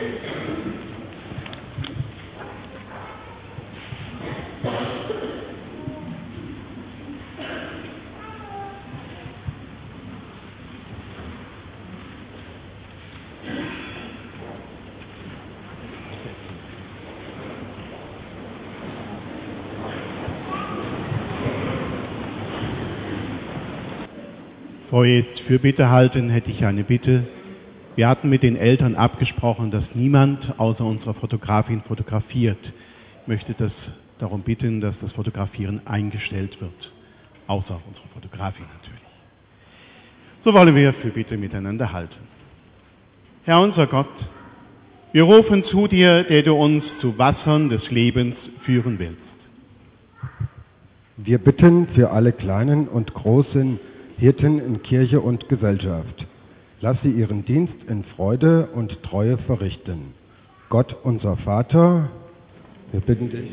Bevor wir jetzt Fürbitte halten, hätte ich eine Bitte. Wir hatten mit den Eltern abgesprochen, dass niemand außer unserer Fotografin fotografiert. Ich möchte darum bitten, dass das Fotografieren eingestellt wird. Außer unserer Fotografin natürlich. So wollen wir Fürbitte miteinander halten. Herr unser Gott, wir rufen zu dir, der du uns zu Wassern des Lebens führen willst. Wir bitten für alle kleinen und großen Hirten in Kirche und Gesellschaft. Lass sie ihren Dienst in Freude und Treue verrichten. Gott, unser Vater, wir bitten dich.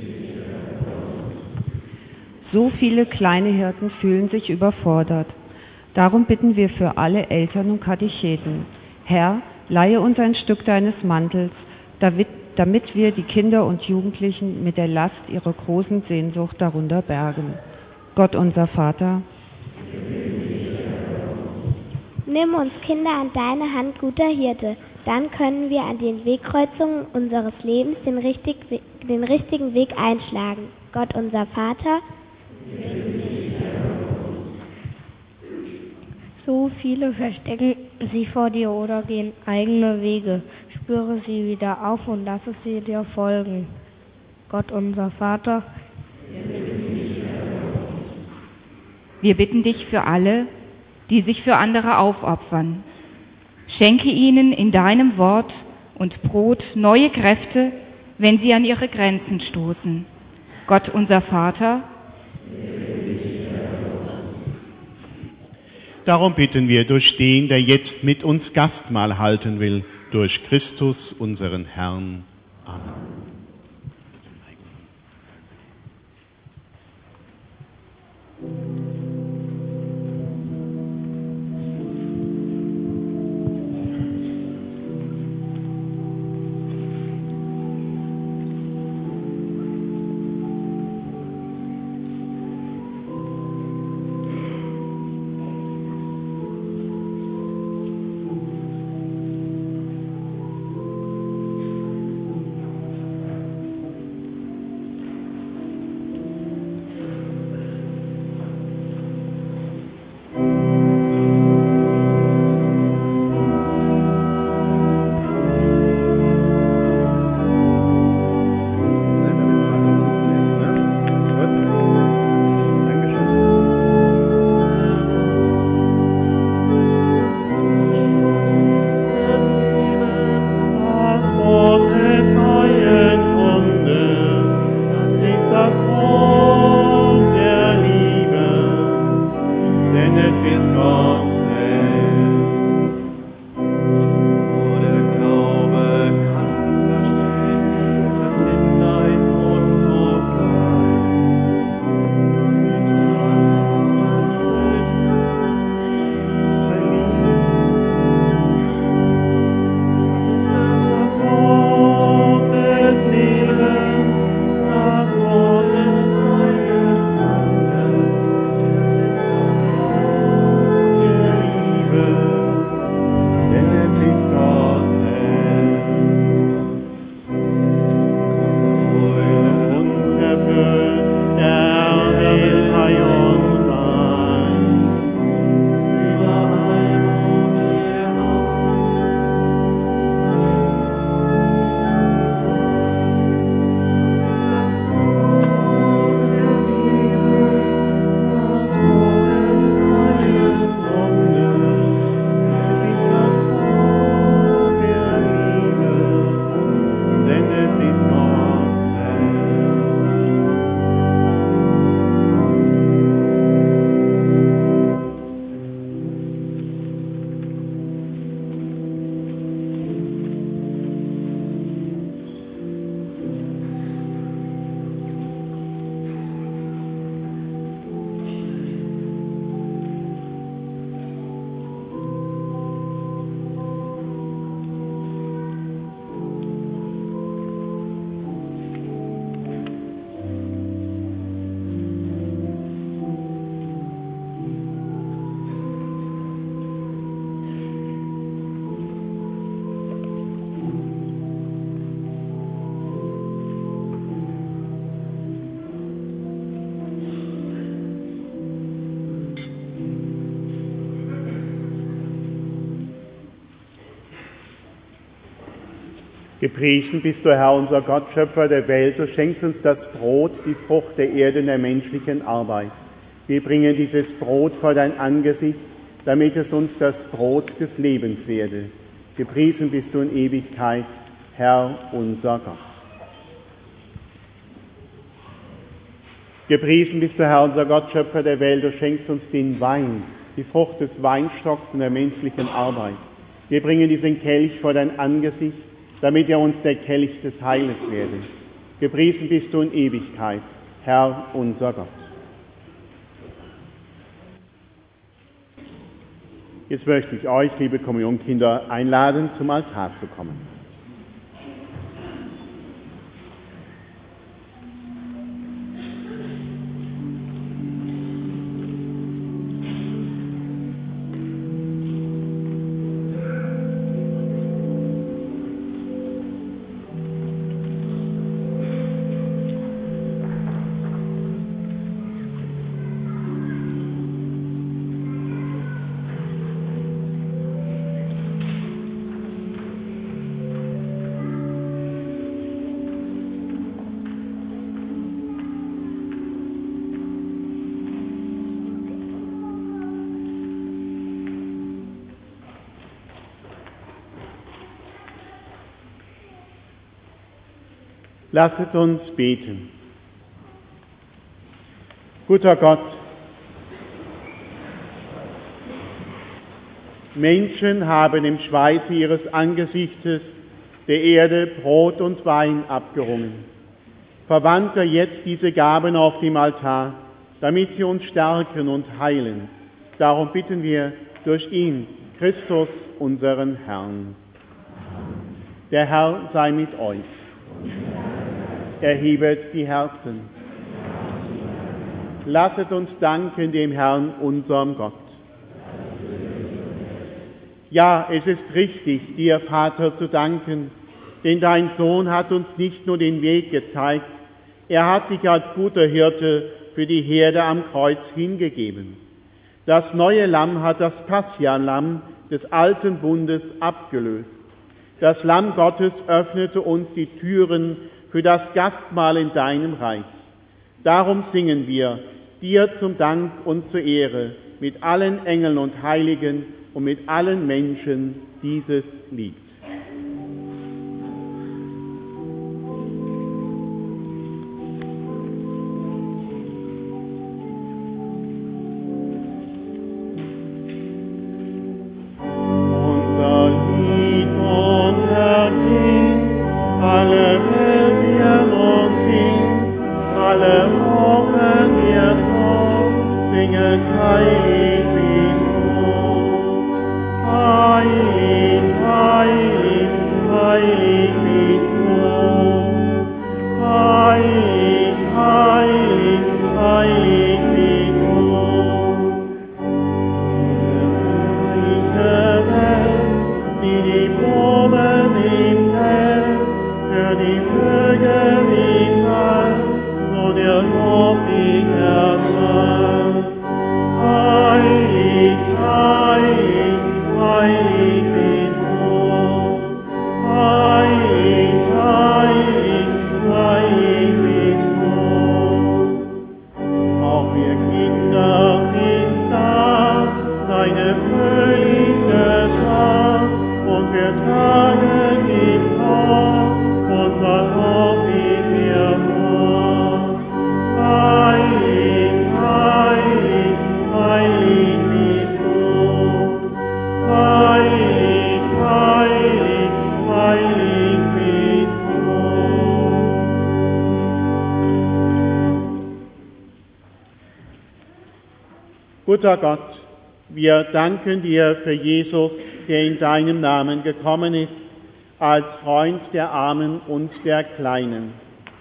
So viele kleine Hirten fühlen sich überfordert. Darum bitten wir für alle Eltern und Katecheten. Herr, leihe uns ein Stück deines Mantels, damit wir die Kinder und Jugendlichen mit der Last ihrer großen Sehnsucht darunter bergen. Gott, unser Vater, nimm uns Kinder an deine Hand, guter Hirte. Dann können wir an den Wegkreuzungen unseres Lebens den richtigen Weg einschlagen. Gott, unser Vater. So viele verstecken sich vor dir oder gehen eigene Wege. Spüre sie wieder auf und lasse sie dir folgen. Gott, unser Vater. Wir bitten dich für alle, die sich für andere aufopfern. Schenke ihnen in deinem Wort und Brot neue Kräfte, wenn sie an ihre Grenzen stoßen. Gott, unser Vater. Darum bitten wir durch den, der jetzt mit uns Gastmahl halten will, durch Christus, unseren Herrn. Amen. Gepriesen bist du, Herr, unser Gott, Schöpfer der Welt. Du schenkst uns das Brot, die Frucht der Erde in der menschlichen Arbeit. Wir bringen dieses Brot vor dein Angesicht, damit es uns das Brot des Lebens werde. Gepriesen bist du in Ewigkeit, Herr, unser Gott. Gepriesen bist du, Herr, unser Gott, Schöpfer der Welt. Du schenkst uns den Wein, die Frucht des Weinstocks in der menschlichen Arbeit. Wir bringen diesen Kelch vor dein Angesicht, damit er uns der Kelch des Heiles werde. Gepriesen bist du in Ewigkeit, Herr, unser Gott. Jetzt möchte ich euch, liebe Kommunionkinder, einladen, zum Altar zu kommen. Lasset uns beten. Guter Gott, Menschen haben im Schweiße ihres Angesichtes der Erde Brot und Wein abgerungen. Verwandle jetzt diese Gaben auf dem Altar, damit sie uns stärken und heilen. Darum bitten wir durch ihn, Christus, unseren Herrn. Der Herr sei mit euch. Erhebet die Herzen. Lasset uns danken dem Herrn, unserem Gott. Ja, es ist richtig, dir, Vater, zu danken, denn dein Sohn hat uns nicht nur den Weg gezeigt, er hat sich als guter Hirte für die Herde am Kreuz hingegeben. Das neue Lamm hat das Passia-Lamm des alten Bundes abgelöst. Das Lamm Gottes öffnete uns die Türen für das Gastmahl in deinem Reich. Darum singen wir, dir zum Dank und zur Ehre, mit allen Engeln und Heiligen und mit allen Menschen dieses Lied. Guter Gott, wir danken dir für Jesus, der in deinem Namen gekommen ist, als Freund der Armen und der Kleinen.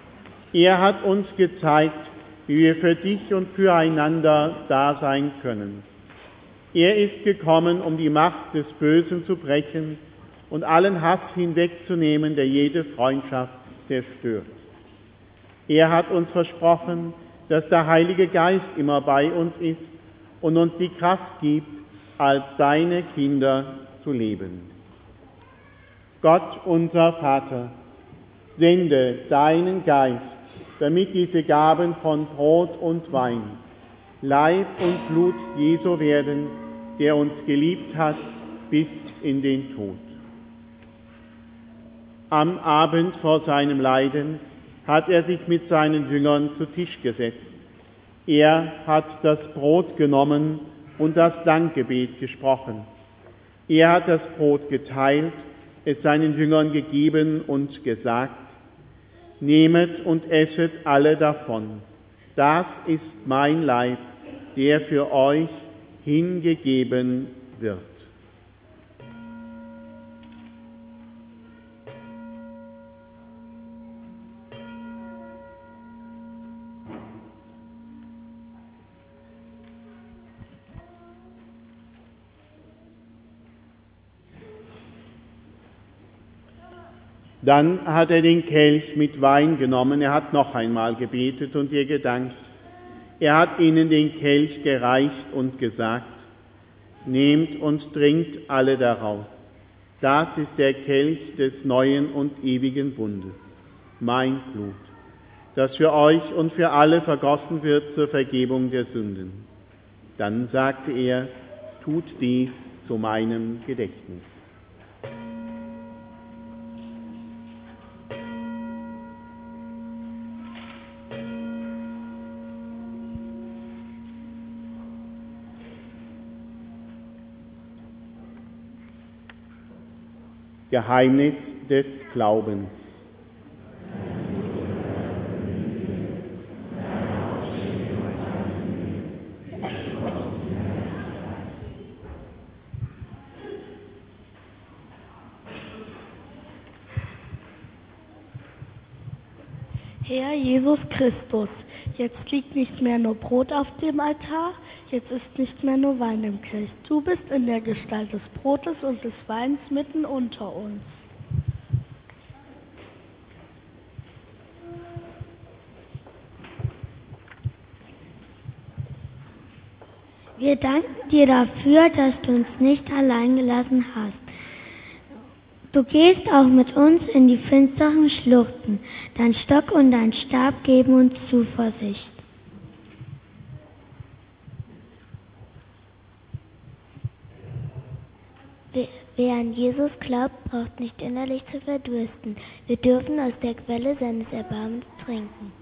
Er hat uns gezeigt, wie wir für dich und füreinander da sein können. Er ist gekommen, um die Macht des Bösen zu brechen und allen Hass hinwegzunehmen, der jede Freundschaft zerstört. Er hat uns versprochen, dass der Heilige Geist immer bei uns ist und uns die Kraft gibt, als seine Kinder zu leben. Gott unser Vater, sende deinen Geist, damit diese Gaben von Brot und Wein Leib und Blut Jesu werden, der uns geliebt hat bis in den Tod. Am Abend vor seinem Leiden hat er sich mit seinen Jüngern zu Tisch gesetzt. Er hat das Brot genommen und das Dankgebet gesprochen. Er hat das Brot geteilt, es seinen Jüngern gegeben und gesagt: Nehmet und esset alle davon. Das ist mein Leib, der für euch hingegeben wird. Dann hat er den Kelch mit Wein genommen, er hat noch einmal gebetet und ihr gedankt. Er hat ihnen den Kelch gereicht und gesagt: Nehmt und trinkt alle daraus. Das ist der Kelch des neuen und ewigen Bundes, mein Blut, das für euch und für alle vergossen wird zur Vergebung der Sünden. Dann sagte er: Tut dies zu meinem Gedächtnis. Geheimnis des Glaubens. Herr Jesus Christus, jetzt liegt nicht mehr nur Brot auf dem Altar, jetzt ist nicht mehr nur Wein im Kelch. Du bist in der Gestalt des Brotes und des Weins mitten unter uns. Wir danken dir dafür, dass du uns nicht allein gelassen hast. Du gehst auch mit uns in die finsteren Schluchten. Dein Stock und dein Stab geben uns Zuversicht. Wer an Jesus glaubt, braucht nicht innerlich zu verdursten. Wir dürfen aus der Quelle seines Erbarmens trinken.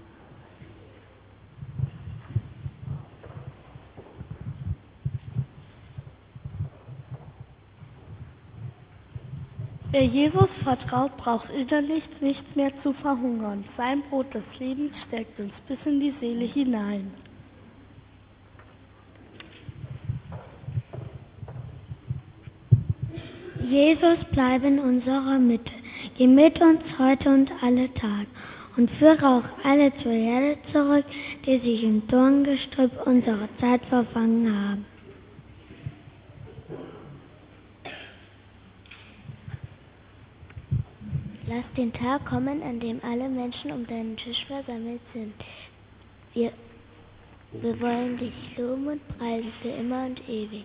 Wer Jesus vertraut, braucht innerlich nicht mehr zu verhungern. Sein Brot des Lebens stärkt uns bis in die Seele hinein. Jesus, bleib in unserer Mitte. Geh mit uns heute und alle Tage und führe auch alle zur Erde zurück, die sich im Dorngestrüpp unserer Zeit verfangen haben. Lass den Tag kommen, an dem alle Menschen um deinen Tisch versammelt sind. Wir wollen dich loben und preisen für immer und ewig.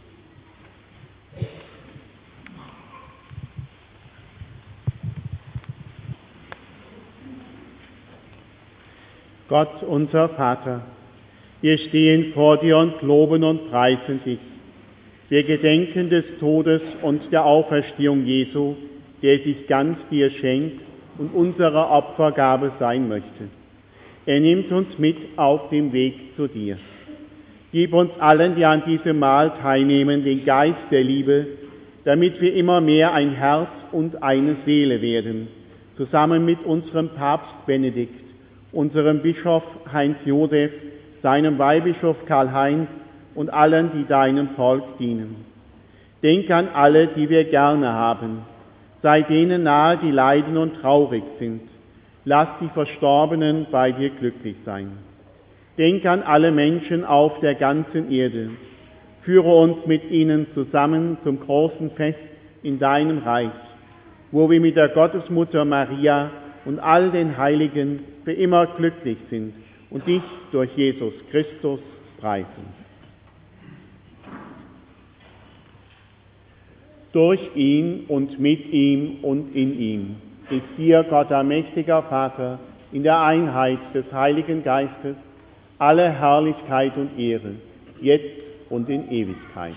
Gott, unser Vater, wir stehen vor dir und loben und preisen dich. Wir gedenken des Todes und der Auferstehung Jesu, der sich ganz dir schenkt und unsere Opfergabe sein möchte. Er nimmt uns mit auf dem Weg zu dir. Gib uns allen, die an diesem Mahl teilnehmen, den Geist der Liebe, damit wir immer mehr ein Herz und eine Seele werden, zusammen mit unserem Papst Benedikt, unserem Bischof Heinz Josef, seinem Weihbischof Karl-Heinz und allen, die deinem Volk dienen. Denk an alle, die wir gerne haben. Sei denen nahe, die leiden und traurig sind. Lass die Verstorbenen bei dir glücklich sein. Denk an alle Menschen auf der ganzen Erde. Führe uns mit ihnen zusammen zum großen Fest in deinem Reich, wo wir mit der Gottesmutter Maria und all den Heiligen für immer glücklich sind und dich durch Jesus Christus preisen. durch ihn und mit ihm und in ihm ist dir, Gott allmächtiger Vater, in der Einheit des Heiligen Geistes alle Herrlichkeit und Ehre, jetzt und in Ewigkeit.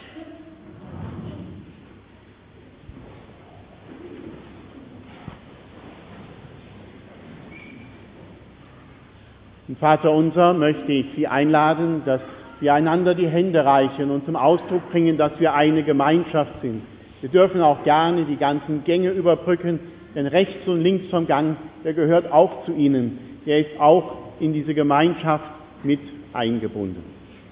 Und Vater unser, möchte ich Sie einladen, dass wir einander die Hände reichen und zum Ausdruck bringen, dass wir eine Gemeinschaft sind. Wir dürfen auch gerne die ganzen Gänge überbrücken, denn rechts und links vom Gang, der gehört auch zu Ihnen. Der ist auch in diese Gemeinschaft mit eingebunden.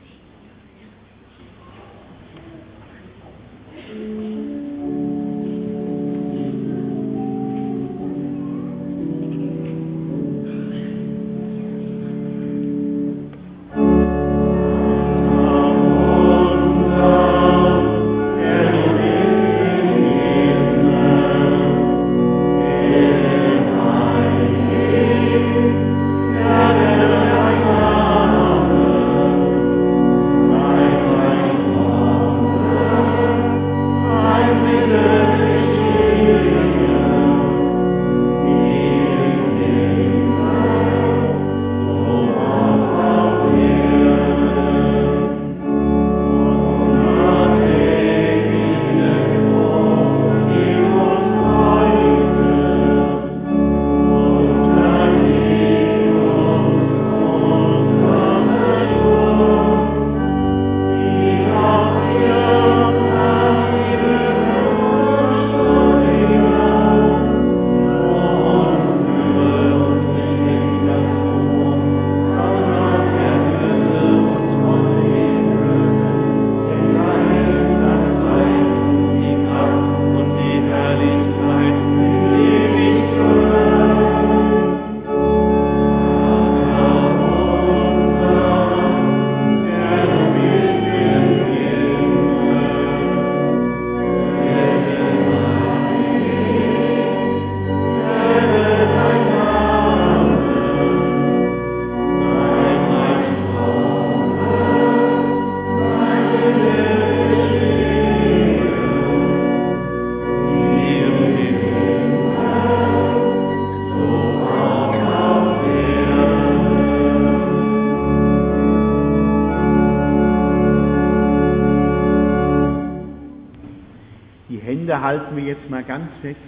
Halten wir jetzt mal ganz fest,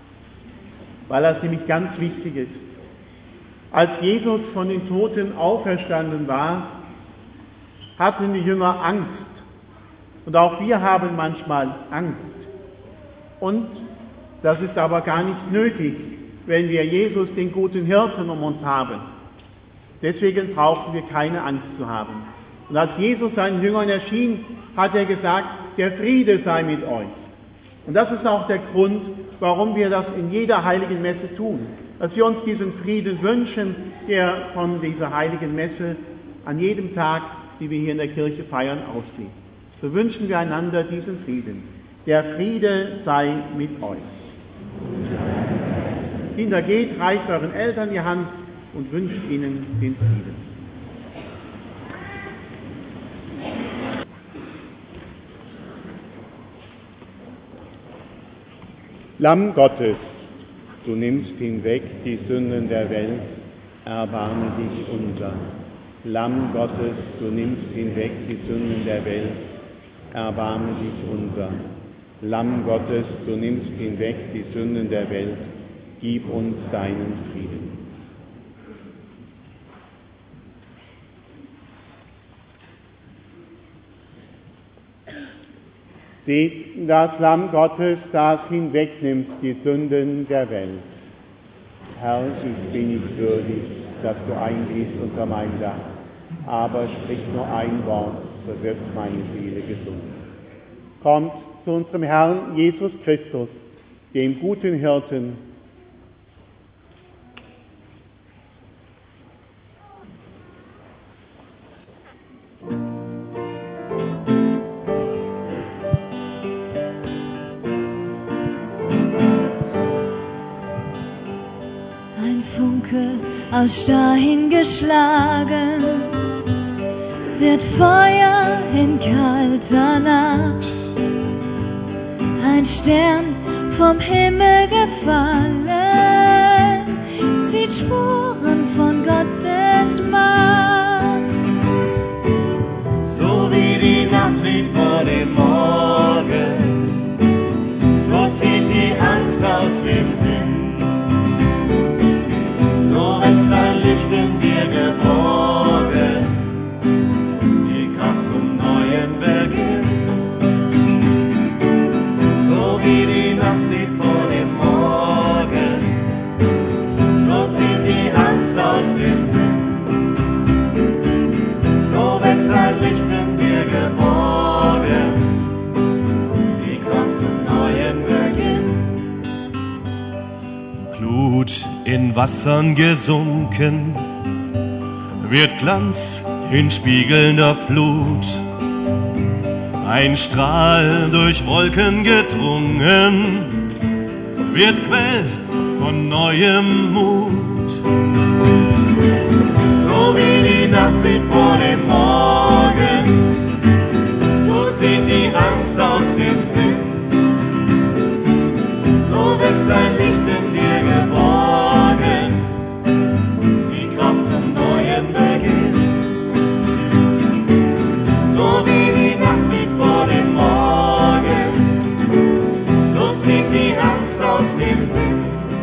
weil das nämlich ganz wichtig ist. Als Jesus von den Toten auferstanden war, hatten die Jünger Angst. Und auch wir haben manchmal Angst. Und das ist aber gar nicht nötig, wenn wir Jesus, den guten Hirten, um uns haben. Deswegen brauchen wir keine Angst zu haben. Und als Jesus seinen Jüngern erschien, hat er gesagt, der Friede sei mit euch. Und das ist auch der Grund, warum wir das in jeder heiligen Messe tun. Dass wir uns diesen Frieden wünschen, der von dieser heiligen Messe an jedem Tag, die wir hier in der Kirche feiern, ausgeht. So wünschen wir einander diesen Frieden. Der Friede sei mit euch. Kinder, geht, reicht euren Eltern die Hand und wünscht ihnen den Frieden. Lamm Gottes, du nimmst hinweg die Sünden der Welt, erbarme dich unser. Lamm Gottes, du nimmst hinweg die Sünden der Welt, erbarme dich unser. Lamm Gottes, du nimmst hinweg die Sünden der Welt, gib uns deinen Frieden. Seht das Lamm Gottes, das hinwegnimmt die Sünden der Welt. Herr, ich bin nicht würdig, dass du eingehst unter mein Dach, aber sprich nur ein Wort, so wird meine Seele gesund. Kommt zu unserem Herrn Jesus Christus, dem guten Hirten. Aus Stein geschlagen, wird Feuer in kalter Nacht. ein Stern vom Himmel gefallen, sieht Spuren von Gottes Macht. So wie die Nacht sieht vor dem Morgen, so zieht die Angst aus dem Sinn. So ist ein Licht in dir geborgen, die Kraft zum neuen Beginn. So wie die Nacht sieht vor dem Morgen, so zieht die Angst aus dem Sinn. So wächst ein Licht in dir geborgen, die Kraft zum neuen Beginn. Glut in Wassern gesunken, wird Glanz in spiegelnder Flut. Ein Strahl durch Wolken gedrungen, wird Quell von neuem Mut. So wie die Nacht sieht vor dem Morgen, so zieht die Angst aus dem Sinn. So wächst ein Licht in dir geborgen, die Kraft zum neuen Beginn. So wie die Nacht sieht vor dem Morgen, so zieht die Angst aus dem Sinn.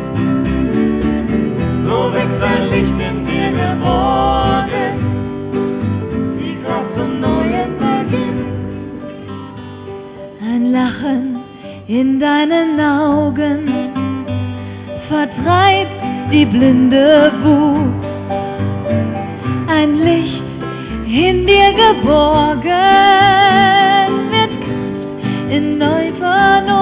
So wächst ein Licht in dir geborgen, die Kraft zum neuen Beginn. Ein Lachen in deinen Augen vertreibt die blinde Wut. Ein Licht in dir geborgen wird Kraft in Neuvernot.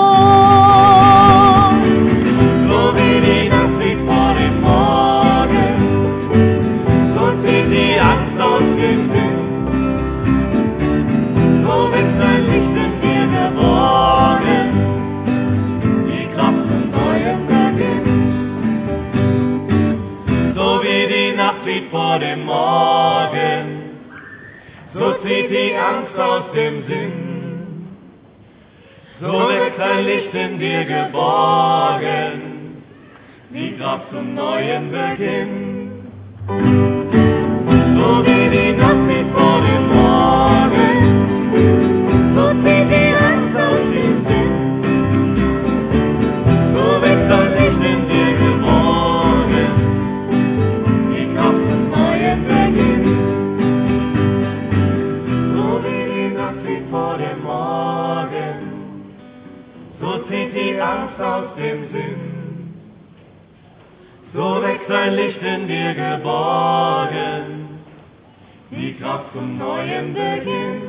So wie die Nacht sieht vor dem Morgen, so zieht die Angst aus dem Sinn. So wächst ein Licht in dir geborgen, die Kraft zum neuen Beginn. So wie die Nacht sieht vor dem Morgen, so zieht die Angst aus dem Sinn. So wächst ein Licht in dir geborgen, die Kraft zum neuen Beginn. So wie die Nacht sieht vor dem Morgen, so zieht die Angst aus dem Sinn. So wächst ein Licht in dir geborgen, die Kraft zum neuen Beginn. So wie die Nacht sieht vor dem Morgen, so zieht die Angst aus dem Sinn. So wächst ein Licht in dir geborgen, die Kraft zum neuen Beginn.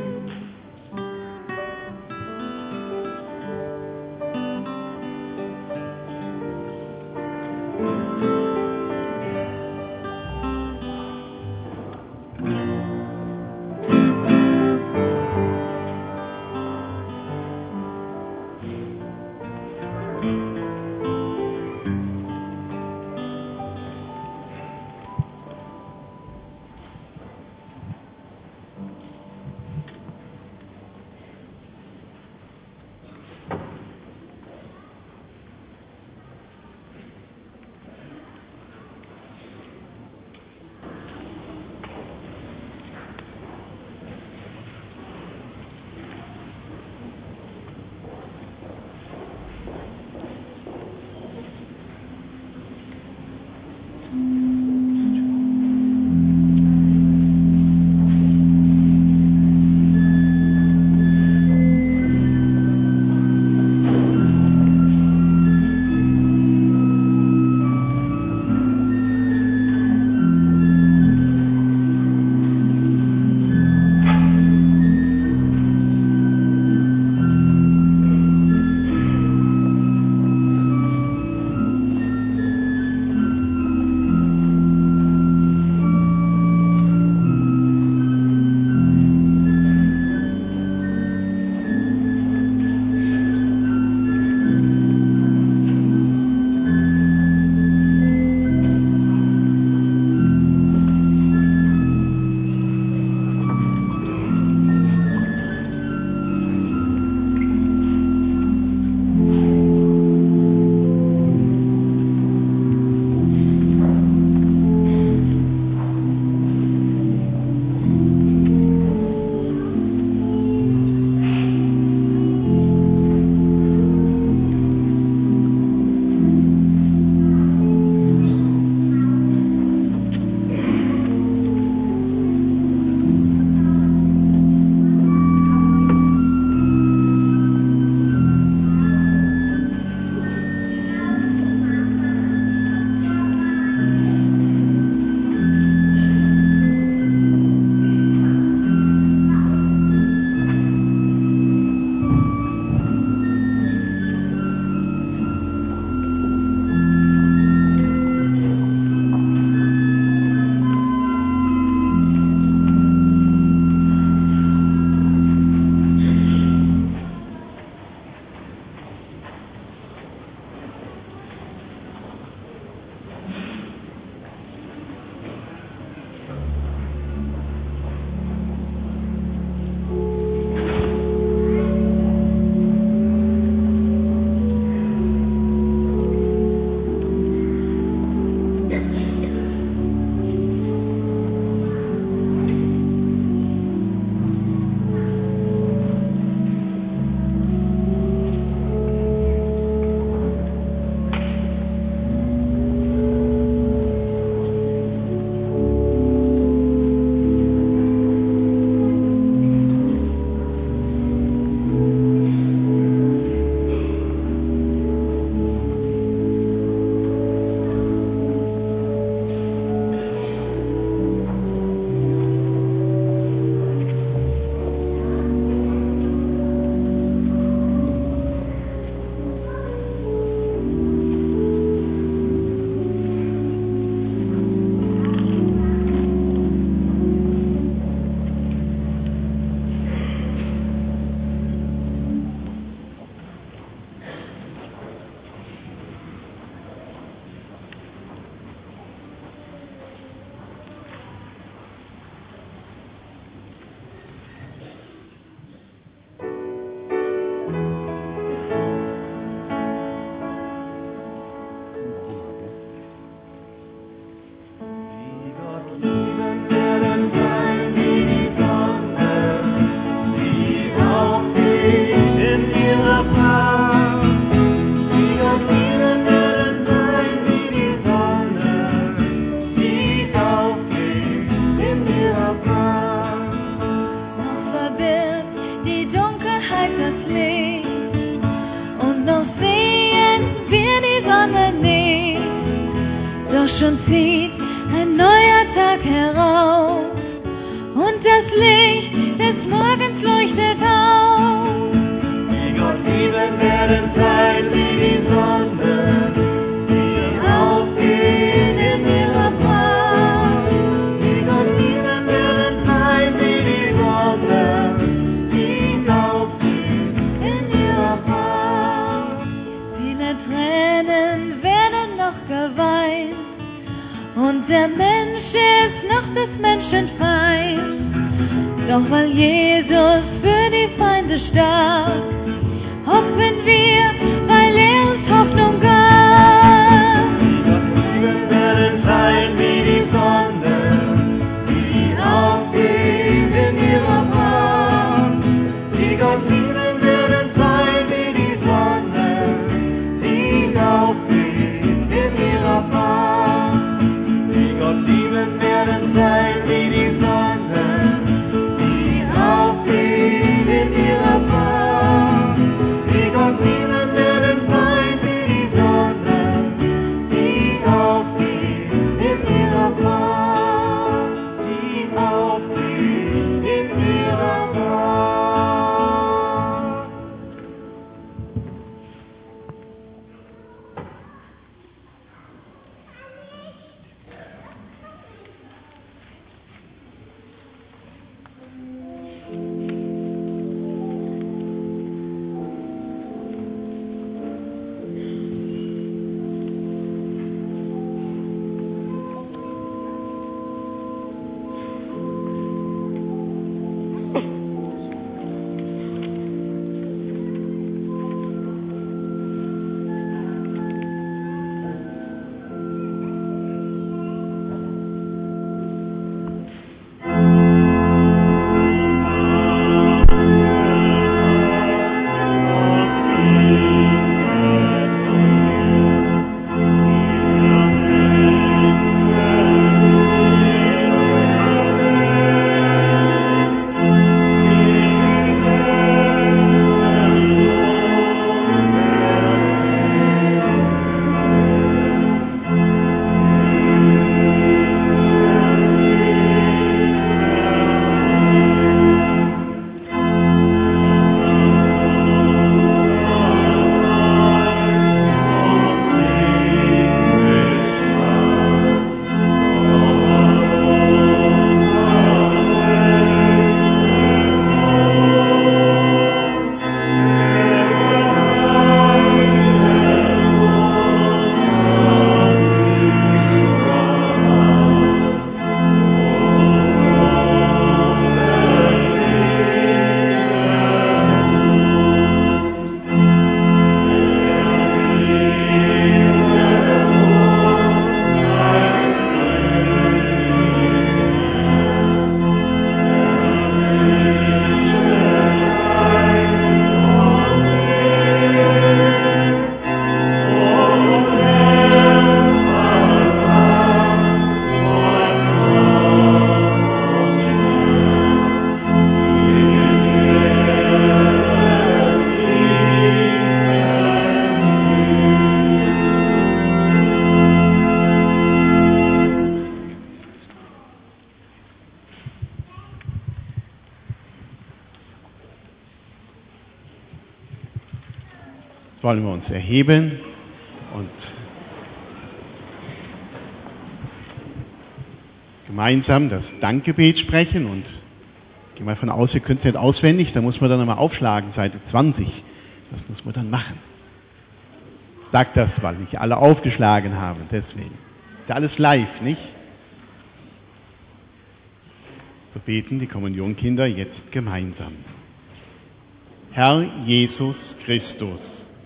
schon zieht ein neuer Tag herauf und das Licht des Morgens leuchtet auf. Die Gott lieben werden sein wie die Sonne, die aufgeht in ihrer Pracht. Die Gott lieben werden sein wie die Sonne, die aufgeht in ihrer Pracht. Viele Tränen werden noch geweint und der Mensch ist noch des Menschen Feind. Doch weil Jesus für die Feinde starb, hoffen wir, weil uns Hoffnung gab. Die Gott lieben werden sein wie die Sonne, die aufgeht in ihrer Pracht. Die Gott lieben werden sein wie die Sonne, die aufgeht in ihrer Pracht. Die Gott lieben werden sein wie die Sonne, die aufgeht in ihrer Pracht. Die Gott lieben werden sein wie die Sonne, die aufgeht in ihrer Pracht. Die aufgeht in ihrer Pracht. Wollen wir uns erheben und gemeinsam das Dankgebet sprechen und ich gehe mal von aus, ihr könnt es nicht auswendig, da muss man dann nochmal aufschlagen, Seite 20, das muss man dann machen. Sagt das, weil nicht alle aufgeschlagen haben, deswegen. Ist ja alles live, nicht? So beten die Kommunionkinder jetzt gemeinsam. Herr Jesus Christus,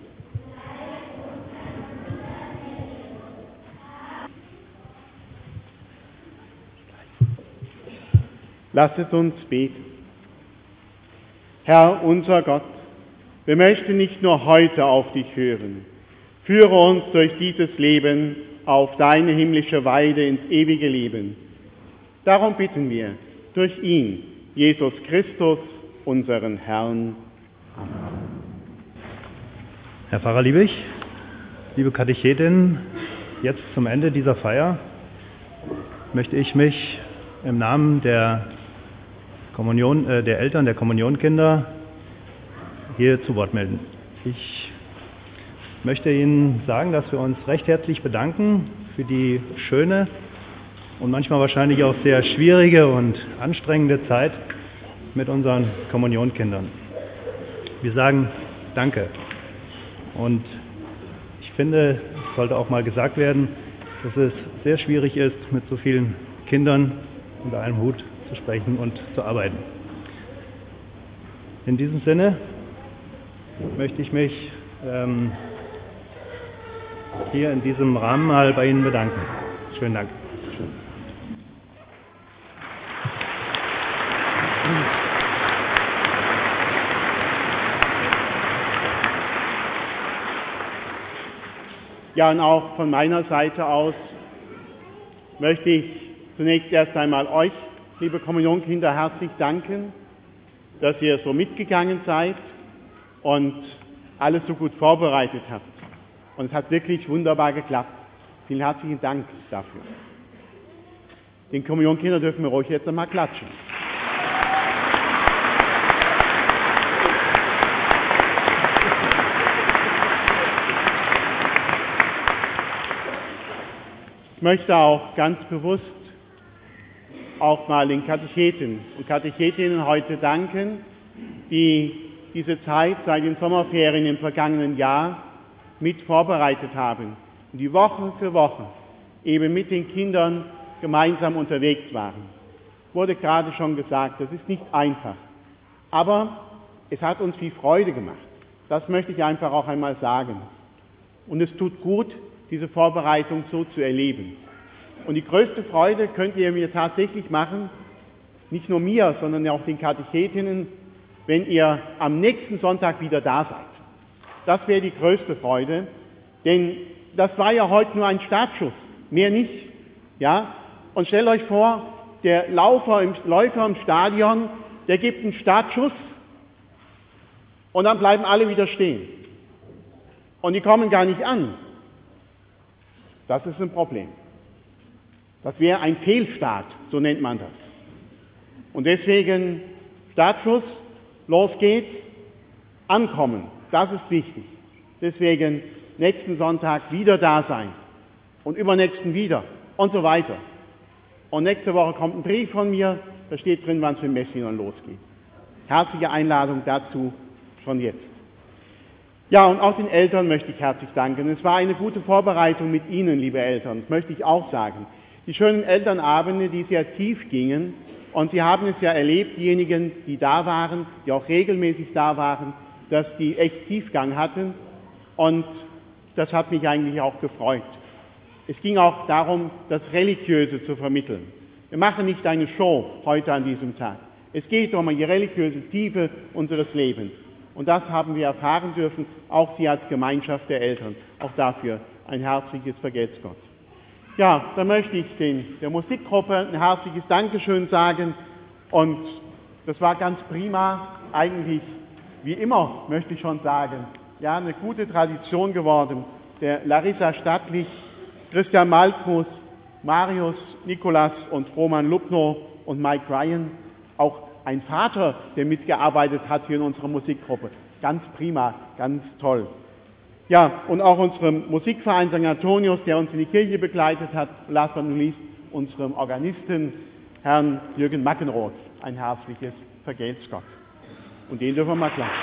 lasset uns beten. Herr unser Gott, wir möchten nicht nur heute auf dich hören. Führe uns durch dieses Leben auf deine himmlische Weide ins ewige Leben. Darum bitten wir durch ihn, Jesus Christus, unseren Herrn. Amen. Herr Pfarrer Liebig, liebe Katechetin, jetzt zum Ende dieser Feier möchte ich mich im Namen der Eltern der Kommunionkinder hier zu Wort melden. Ich möchte Ihnen sagen, dass wir uns recht herzlich bedanken für die schöne und manchmal wahrscheinlich auch sehr schwierige und anstrengende Zeit mit unseren Kommunionkindern. Wir sagen Danke. Und ich finde, es sollte auch mal gesagt werden, dass es sehr schwierig ist, mit so vielen Kindern unter einem Hut zu sprechen und zu arbeiten. In diesem Sinne möchte ich mich hier in diesem Rahmen mal bei Ihnen bedanken. Schönen Dank. Ja, und auch von meiner Seite aus möchte ich zunächst erst einmal euch, liebe Kommunionkinder, herzlich danken, dass ihr so mitgegangen seid und alles so gut vorbereitet habt. Und es hat wirklich wunderbar geklappt. Vielen herzlichen Dank dafür. Den Kommunionkindern dürfen wir ruhig jetzt einmal klatschen. Ich möchte auch ganz bewusst auch mal den Katecheten und Katechetinnen heute danken, die diese Zeit seit den Sommerferien im vergangenen Jahr mit vorbereitet haben und die Woche für Woche eben mit den Kindern gemeinsam unterwegs waren. Wurde gerade schon gesagt, das ist nicht einfach, aber es hat uns viel Freude gemacht. Das möchte ich einfach auch einmal sagen. Und es tut gut, diese Vorbereitung so zu erleben. Und die größte Freude könnt ihr mir tatsächlich machen, nicht nur mir, sondern auch den Katechetinnen, wenn ihr am nächsten Sonntag wieder da seid. Das wäre die größte Freude, denn das war ja heute nur ein Startschuss, mehr nicht. Ja? Und stellt euch vor, der Läufer im Stadion, der gibt einen Startschuss und dann bleiben alle wieder stehen. Und die kommen gar nicht an. Das ist ein Problem. Das wäre ein Fehlstart, so nennt man das. Und deswegen Startschuss, los geht's, ankommen, das ist wichtig. Deswegen nächsten Sonntag wieder da sein und übernächsten wieder und so weiter. Und nächste Woche kommt ein Brief von mir, da steht drin, wann es mit Messinon losgeht. Herzliche Einladung dazu schon jetzt. Ja, und auch den Eltern möchte ich herzlich danken. Es war eine gute Vorbereitung mit Ihnen, liebe Eltern, das möchte ich auch sagen. Die schönen Elternabende, die sehr tief gingen, und Sie haben es ja erlebt, diejenigen, die da waren, die auch regelmäßig da waren, dass die echt Tiefgang hatten, und das hat mich eigentlich auch gefreut. Es ging auch darum, das Religiöse zu vermitteln. Wir machen nicht eine Show heute an diesem Tag. Es geht um die religiöse Tiefe unseres Lebens. Und das haben wir erfahren dürfen, auch Sie als Gemeinschaft der Eltern. Auch dafür ein herzliches Vergelt's Gott. Ja, dann möchte ich der Musikgruppe ein herzliches Dankeschön sagen. Und das war ganz prima, eigentlich wie immer, möchte ich schon sagen. Ja, eine gute Tradition geworden. Der Larissa Stattlich, Christian Maltmus, Marius, Nikolas und Roman Lubnow und Mike Ryan, auch ein Vater, der mitgearbeitet hat hier in unserer Musikgruppe. Ganz prima, ganz toll. Ja, und auch unserem Musikverein St. Antonius, der uns in die Kirche begleitet hat, last but not least unserem Organisten, Herrn Jürgen Mackenroth, ein herzliches Vergelt's Gott. Und den dürfen wir mal klatschen.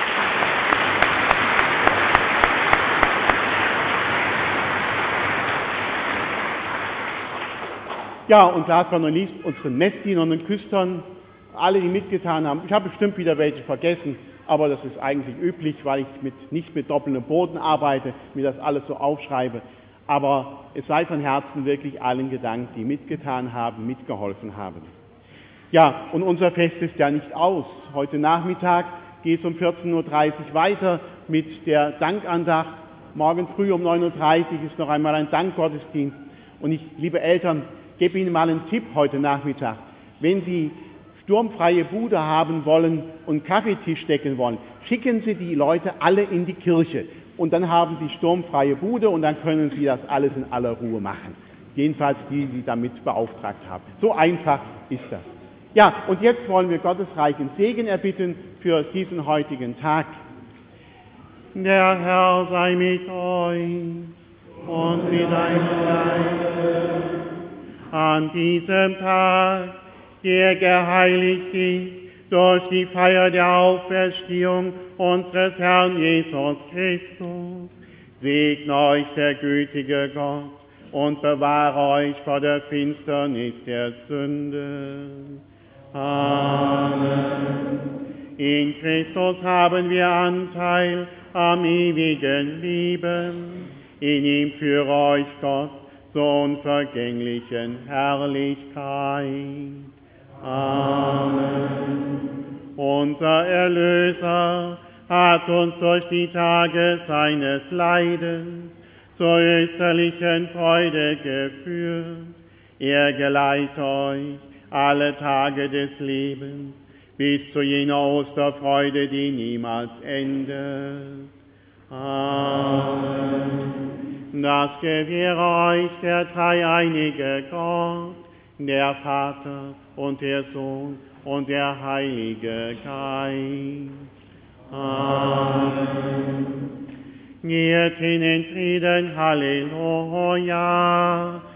Ja, und last but not least unseren Messdienern und Küstern, alle, die mitgetan haben. Ich habe bestimmt wieder welche vergessen, aber das ist eigentlich üblich, weil ich nicht mit doppeltem Boden arbeite, mir das alles so aufschreibe. Aber es sei von Herzen wirklich allen gedankt, die mitgetan haben, mitgeholfen haben. Ja, und unser Fest ist ja nicht aus. Heute Nachmittag geht es um 14.30 Uhr weiter mit der Dankandacht. Morgen früh um 9.30 Uhr ist noch einmal ein Dankgottesdienst. Und ich, liebe Eltern, gebe Ihnen mal einen Tipp heute Nachmittag. Wenn Sie sturmfreie Bude haben wollen und Kaffeetisch decken wollen, schicken Sie die Leute alle in die Kirche. und dann haben Sie sturmfreie Bude und dann können Sie das alles in aller Ruhe machen. Jedenfalls die, die damit beauftragt haben. So einfach ist das. Ja, und jetzt wollen wir Gottes reichen Segen erbitten für diesen heutigen Tag. Der Herr sei mit euch und mit deinem Geiste. An diesem Tag, der geheiligt ist durch die Feier der Auferstehung unseres Herrn Jesus Christus, segne euch der gütige Gott und bewahre euch vor der Finsternis der Sünde. Amen. In Christus haben wir Anteil am ewigen Leben. In ihm führe euch Gott zur unvergänglichen Herrlichkeit. Amen. Unser Erlöser hat uns durch die Tage seines Leidens zur österlichen Freude geführt. Er geleitet euch alle Tage des Lebens bis zu jener Osterfreude, die niemals endet. Amen. Das gewähre euch der dreieinige Gott, der Vater und der Sohn und der Heilige Geist. Amen. Geht in den Frieden, Halleluja.